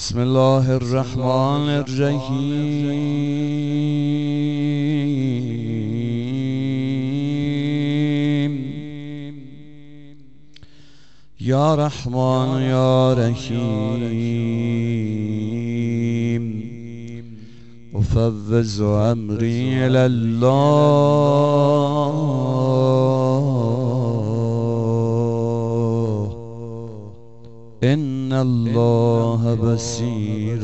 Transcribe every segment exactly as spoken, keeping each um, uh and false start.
بسم الله الرحمن الرحيم. يا رحمن يا رحيم، أفوض أمري إلى الله، إن الله بصير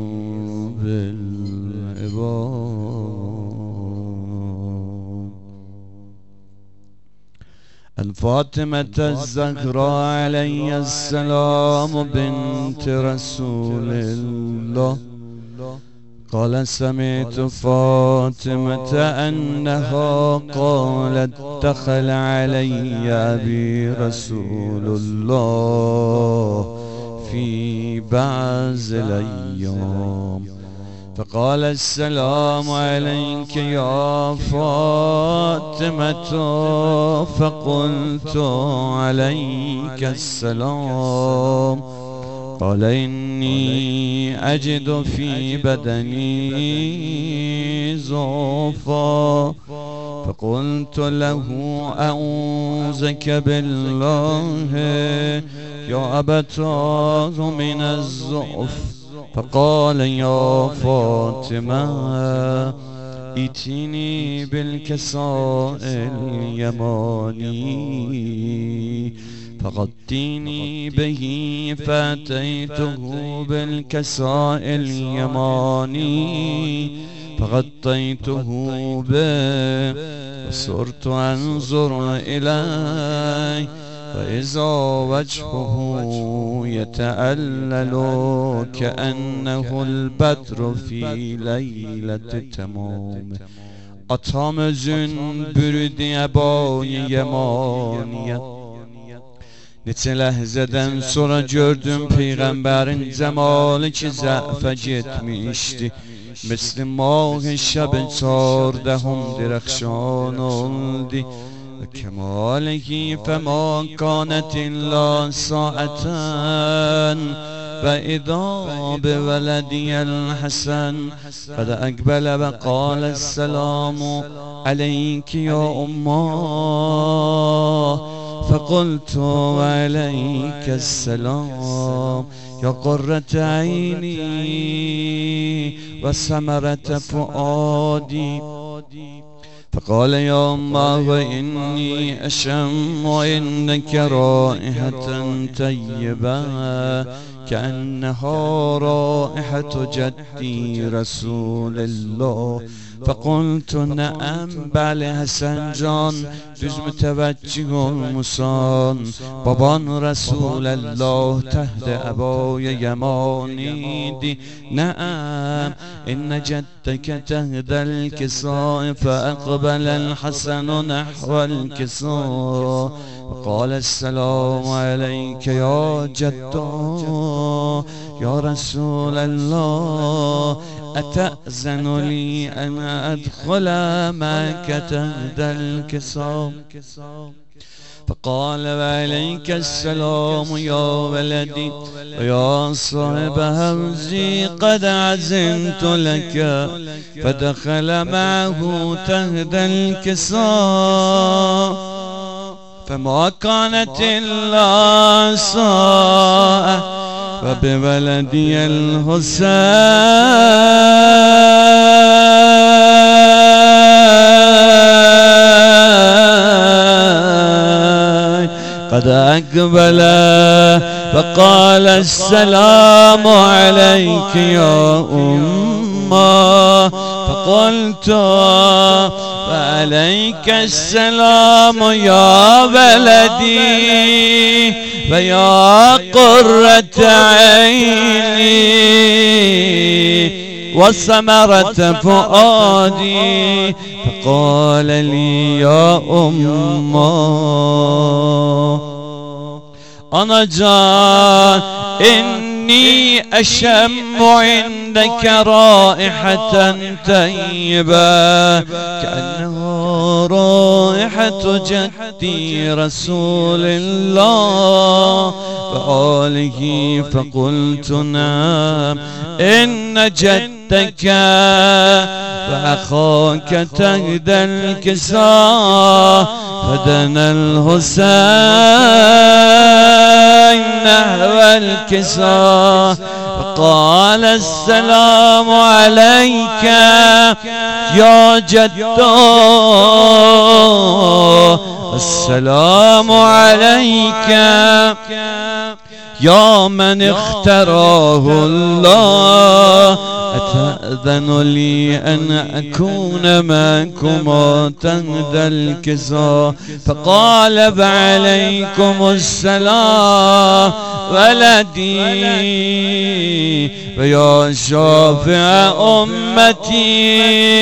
بالعباد. الفاطمة الزهراء عليه السلام بنت رسول الله قال سمعت فاطمة أنها قالت دخل علي أبي رسول الله في بعض الأيام فقال السلام عليك يا فاطمة، فقلت عليك السلام. قال إني أجد في بدني ضعفا، فقلت له أعوذك بالله يا أبتاه من الضعف. فقال يا فاطمة ائتني بالكساء اليماني فغطيني به، فأتيته بالكساء اليماني فغطيته به وصرت أنظر إليه فإذا وجهه يتألل كأنه البدر في ليلة تمام. Atamızın bürüdü ebâ-i yemaniye. Neçə ləhzədən sonra gördüm Peyğəmbərin cəmalı ki zəfə getmişdi. Misli mah-ı şəb-i çardəhum dirəxşan oldu. Və kəmalihi fəma kanət illə saətən və idâ bivələdiyəl həsən qəd əqbələ və qaləs-sələmu aleyki ya ummah. فقلت وعليك السلام يا قرة عيني وثمرة فؤادي. فقال يا أمه وإني أشم عندك رائحة طيبة كأنها رائحة جدي رسول الله. فقلت نعم بله حسن جان düz müteveccih olmuşsan, baban Resulallah tehde ebâye yemaniydi. Naam inne ceddeke tehdel kisâ fe ekbelel hasenu nehvel kisâ. قال السلام عليك يا جدّا يا رسول الله، أتأذن لي أن أدخل معك تحت الكساء؟ فقال وعليك السلام يا ولدي ويا صاحب حوزي قد عزمت لك. فدخل معه تحت الكساء فما كانت إلا ساعة وبولدي الحسين قد أقبل فقال السلام عليك يا أمه. فقلت وعليك السلام يا ولدي ويا قرة عيني وثمرة فؤادي. فقال لي يا أمه أنا جان إن إني أشم عندك رائحة طيبة كأنه رائحة جدي رسول الله وآله. فقلت نعم إن جدك فأخاك تهدى الكساء. فدنا الحسين نحو الكساء فقال السلام عليك يا جدو، السلام عليك يا من اختراه الله. أتأذن لي أن أكون معكما تهدى الكساء؟ فقال فعليكم السلام ولدي ويا شافع أمتي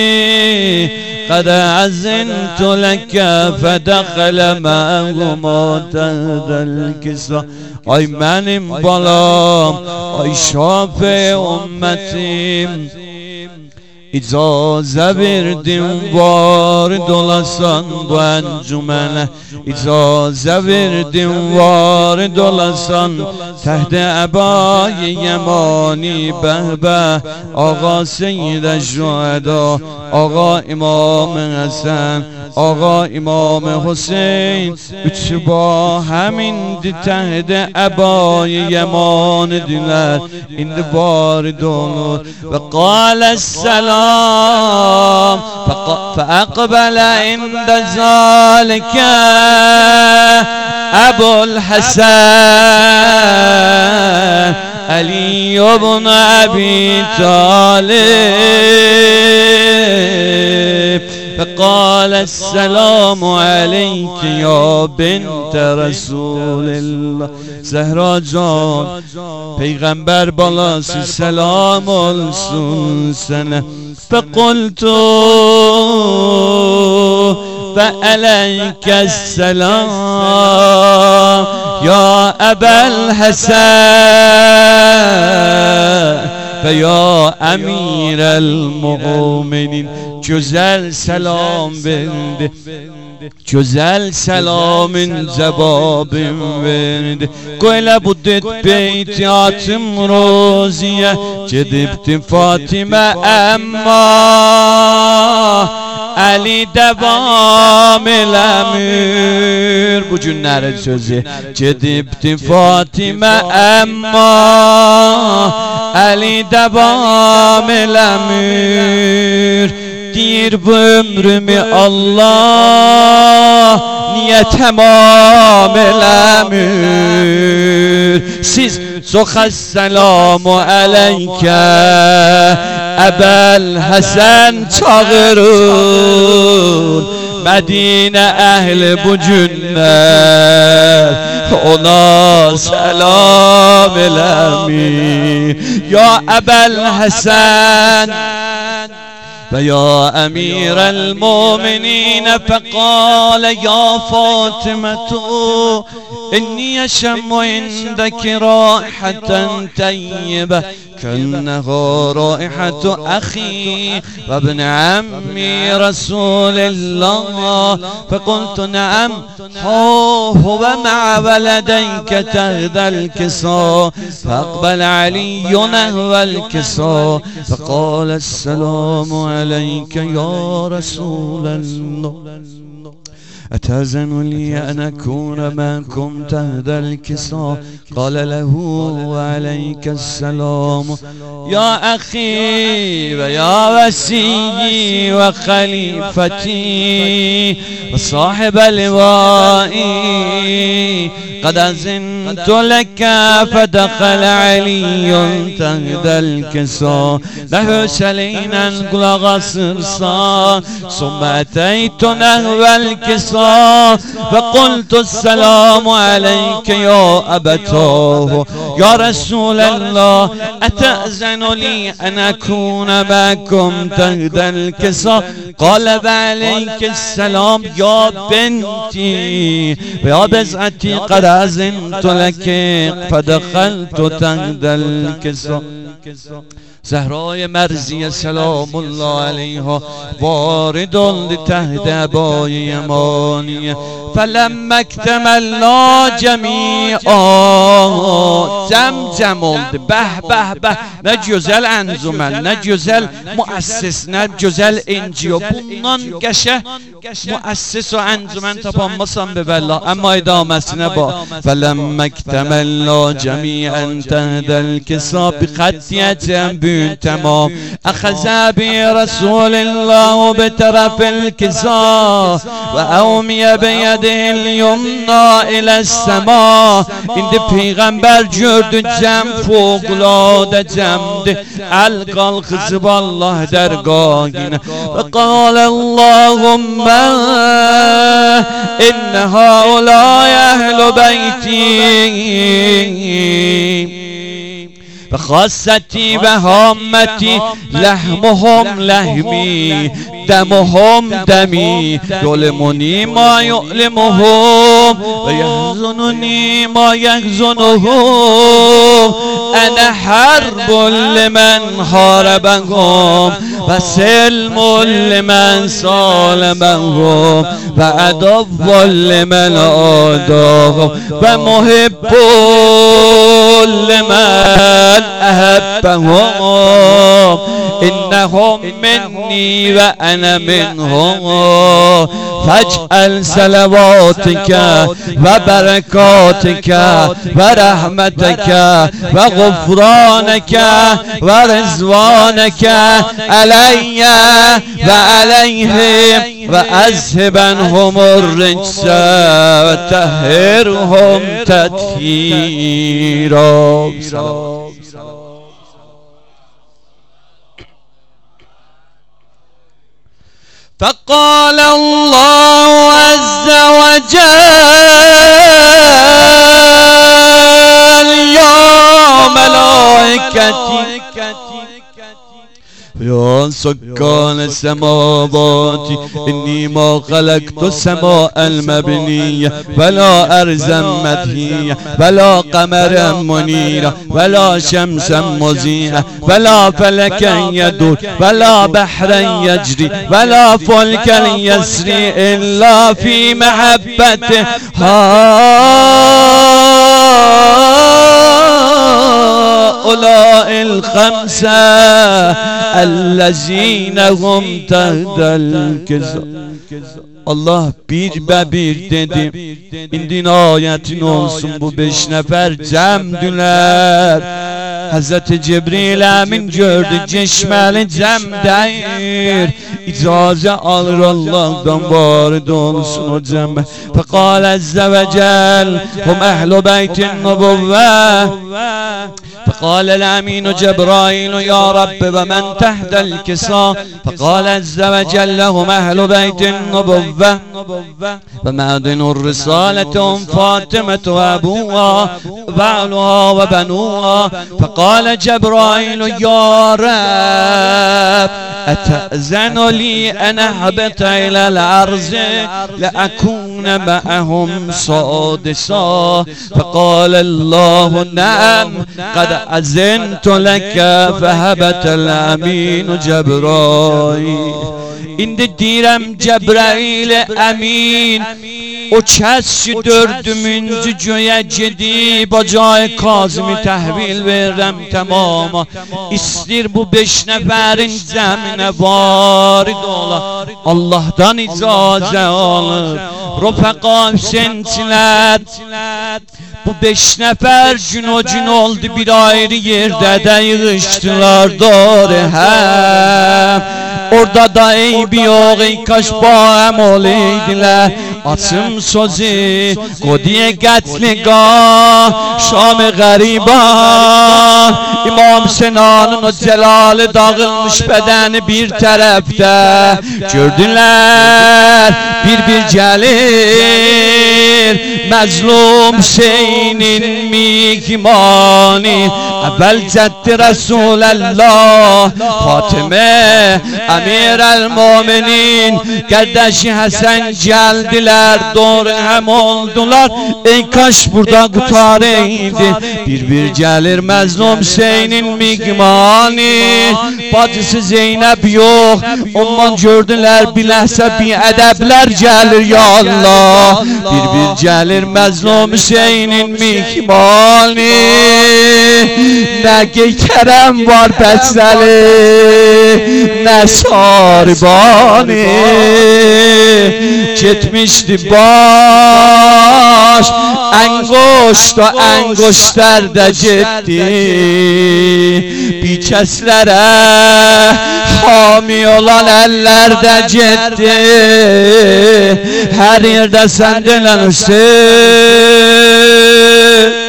قد أذنت لك. فدخل معهما تهدى الكساء. Ay benim balam, ay şafi ümmetim, İcaze verdim var dolasan bu encümene. İcaze verdim var dolasan tehde ebayi yemani behbe. Ağa Seyyid-i Şuheda, Ağa İmam-ı Hasan, Ağa İmam-ı Hüseyin üçü ba hemindi tehde ebayi yeman diler. İndi var dolur ve kâlesselam فأقبل عند ذلك أبو الحسن علي بن أبي طالب فقال السلام عليك يا بنت رسول الله. Zehra can peygamber balası selam olsun sana. فقلت فعليك السلام يا أبا الحسن فيا أمير المؤمنين. Güzel selam verdi, güzel selamın cevabım verdi. Böyle bu det beytiyatım roziye gedibdi Fatime emma Ali devam eləmir. Bu günlərin sözü gedibdi Fatime emma Ali devam eləmir. Deyir bu ömrümü Allah niye tamam eləmir. Siz çox əssəlamu əleyke Əbəl Həsən çağırın. Medine ehli bu günler ona selam eləmir. Ya Əbəl Həsən فيا أمير المؤمنين. فقال يا فاطمة إني أشم عندك رائحة طيبة كأنها رائحة أخي وابن عمي رسول الله. فقلت نعم هو مع ولديك تهدى الكساء. فأقبل علي نحو الكساء فقال السلام عليك يا رسول الله. أتأذن لي أن أكون معكم تهدى الكساء؟ قال له وعليك السلام يا أخي ويا وسيي وخليفتي وصاحب لوائي قد أذنت لك. فدخل علي تهدى الكساء له سلينا قلغ صرصا. ثم أتيت نحو الكساء فقلت السلام عليك يا أبتاه يا رسول الله. أتأذن لي أن أكون معكم تهدى الكساء؟ قال وعليك السلام يا بنتي ويا بزعتي قد أذنت لك فدخلت تحت الكساء. زهرای مرزی سلام الله علیها وارد تحت عبای یمانی فلما اکتملنا جمیعا جم جم oldu به به به ne güzel enzumen ne güzel müessis ne güzel enjiyo bundan qəşə müessis o enzumen tapanmasan be bella amma idamesine bak فلما اکتملنا جمیعا تحت الكساء بخطیة تمام أخذ برسول الله بطرف الكساء وأومي بيده اليمنى إلى السماء. İndi peygamber gördü cem fevkalade cemdi el kalkızıb Allah dergahine ve qala Allahumma inne haulâ ehlu beyti فخاصتي وهامتي لحمهم لحمي دمهم دمي يؤلمني ما يؤلمهم ويحزنني ما يحزنهم أنا حرب لمن حاربهم وسلم لمن سالمهم وعدو لمن عاداهم ومحب لمن أحبهم إنهم مني وأنا منهم فاجعل صلواتك وبركاتك ورحمتك وغفرانك ورضوانك علي وعليهم وأذهبنهم الرجس وطهرهم تطهيرا. فقال الله عز وجل يا ملائكتي يا سكان السماوات إني ما خلقت السماء المبنية ولا أرضا مدهية ولا قمرا منيرا ولا شمسا مضيئة ولا فلكا يدور ولا بحرا يجري ولا فلكا يسري إلا في محبته هؤلاء الخمسة الذين هم تحت الكساء. Allah bir be bir dedi. İndin ayetin olsun bu beş nefer cemdüler. Hazreti Cebrail Amin gördü ceşmeli cemdir. İcaze alır Allah'tan varid olsun o cemme. Fekal azze ve cel hum ehlu beytin nubuvve. فقال الأمين جبرائيل يا رب ومن تحت الكساء فقال عز وجل هم أهل بيت النبوة ومعدن الرسالة هم فاطمة وأبوها وبعلها وبنوها. فقال جبرائيل يا رب أتأذن لي أن أهبط إلى الأرض لأكون معهم سادسا. فقال الله نعم قد أذنت لك فهبط الأمين جبرائيل. İndi deyirəm Cəbrail Əmin o kəs ki dördümüncü göyə gedib acayı Kazımı təhvil verirəm tamama. İstir bu beş nəfərin cəminə varid ola Allah'dan icazə alır. Rəfəqa Hüseynçilər bu beş nəfər gün o gün oldu bir ayrı yerdə də yığışdılar doğru həm. Orada da eybi yok ey kaş bağım olaydılar. Açım sözü Kodiye qətliqah Şam-ı qəribah. İmam Sinan'ın o celali dağılmış bedəni bir tərəfdə. Gördülər bir bir gəlir Məzlum Hüseynin mihmani. Əvvəl cəddi Resulallah Fatimə Emir el-Muminin kardeşi Hasan geldiler, doğru hem oldular. Ey kaş burada kutareydi. Bir bir gelir Mazlum Hüseyin'in migmani, bacısı Zeynep yok. Ondan gördüler bilhassa bir edebler gelir ya Allah. Bir bir gelir Mazlum Hüseyin'in migmani. Ne kerem var beseli, ne saribani. Gitmişti baş engoşta engoşlarda gitti. Bir keslere hami olan ellerde gitti. Her yerde sendelenirsin.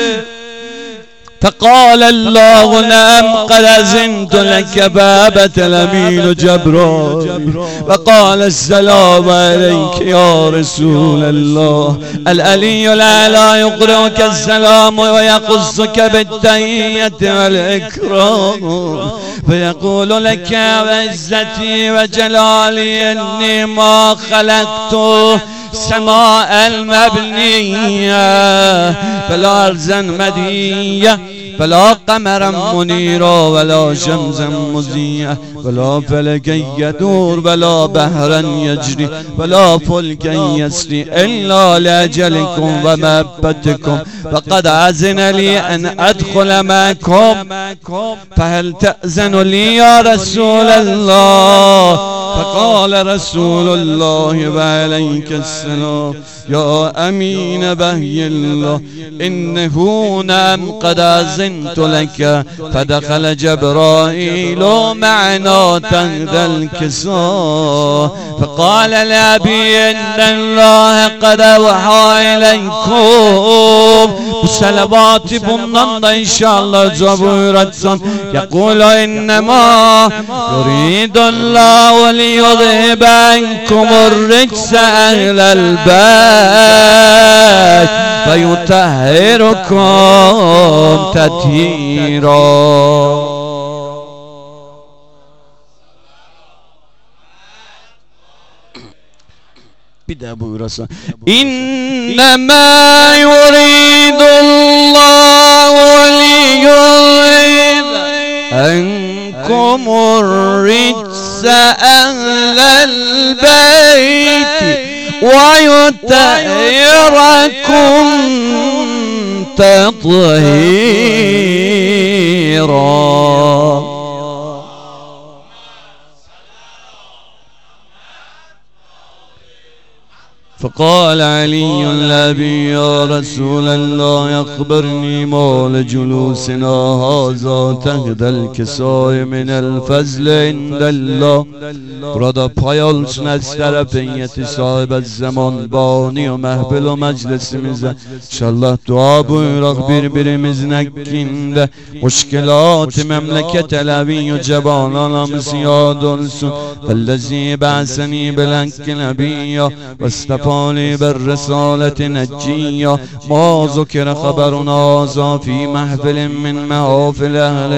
فقال الله نعم قد أذنت لك بابة الأمين جبرائيل وقال السلام عليك يا رسول الله. العلي الأعلى يقرئك السلام ويقصك بالتحية والإكرام فيقول لك وعزتي وجلالي إني ما خلقت سماء المبنية فلا أرزا مدية فلا قمرا منيرا ولا شمسا مضيئة ولا فلكا يدور ولا بحرا يجري ولا فلكا يسري إلا لأجلكم ومحبتكم فقد أذن لي أن أدخل معكم فهل تأذن لي يا رسول الله؟ فقال رسول الله وعليك السلام يا أمين بهي الله إنه نعم قد أذنت لك. فدخل جبرائيل معنا تحت الكساء فقال لأبي إن الله قد أوحى إليكم. Bu salavat bundan da inşallah cevabı etsin. يقول إنما يريد الله ليذهب عنكم الرجس أهل البيت ويطهركم تطهيرا. Bir daha buyurasın. İnnemâ yuridullahu liyuzhiba ankumur rijsa ehlel beyti ve yutahhirakum tathîrâ. فقال علي النبي يا رسول الله أخبرني مال جلوسنا هذا تحت الكساء من الفضل عند الله. Burada pay olsun az tarafiyeti sahibi zaman bani ve mehbil ve meclisimize. İnşallah dua buyurak birbirimizin hakkında. Muşkilat-ı memleket elevi ceban anamız yad olsun. Fellezi ba'seni bil hakkı nebiyya ve استفاني بالرسالة نجية ما ذكر خبرنا هذا في محفل من محافل أهل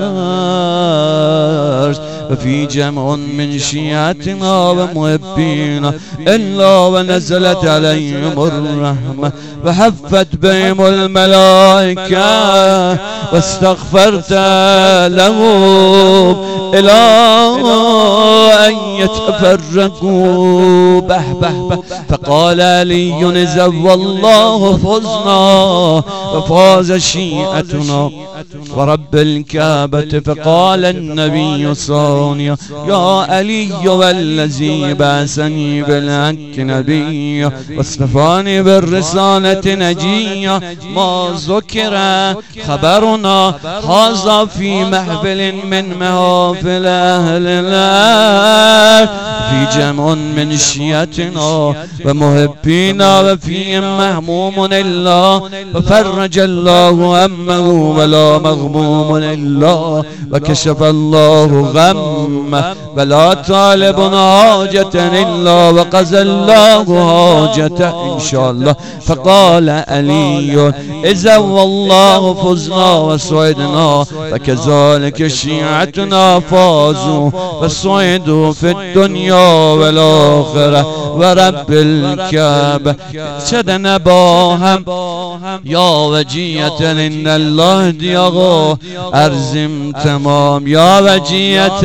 الأرض وفي جمع من شيعتنا ومحبينا إلا ونزلت عليهم الرحمة وحفت بهم الملائكة واستغفرت لهم إلى أن يتفرقوا به به به. فقال علي زوى الله فزنا وفاز شيعتنا ورب الكعبة. فقال النبي صانيا يا علي والذي بعثني بالحق نبيا واصطفاني بالرسالة نجيا ما ذكر خبرنا هذا في محفل من محافل أهل الأرض في جمع من شيعتنا ومحبينا وفيهم مهموم الله وفرج الله همه ولا مغموم الله وكشف الله غم ولا طالبنا حاجة إلا وقضى الله حاجته إن شاء الله. فقال علي إذا والله فزنا وسعدنا فكذلك شيعتنا فازوا وسعدوا في الدنيا والآخرة ورب الكعبة. شدنا باهم یا وجیت ان الله دیاغو ارزم تمام یا وجیت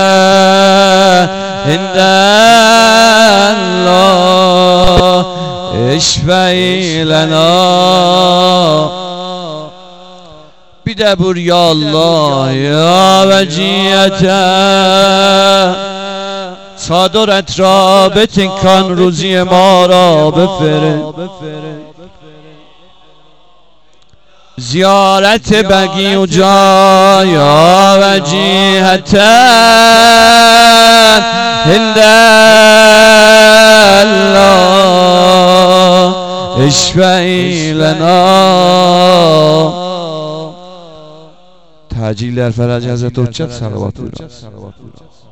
ان الله اشفعی لنا بدبر یا الله یا وجیت صادرت را بتکان روزی ما را بفرد. زیارت بقی و جا یا وجیهتا عند الله اشفعی لنا. تعجیل در فرج حضرت حجت صلوات الله.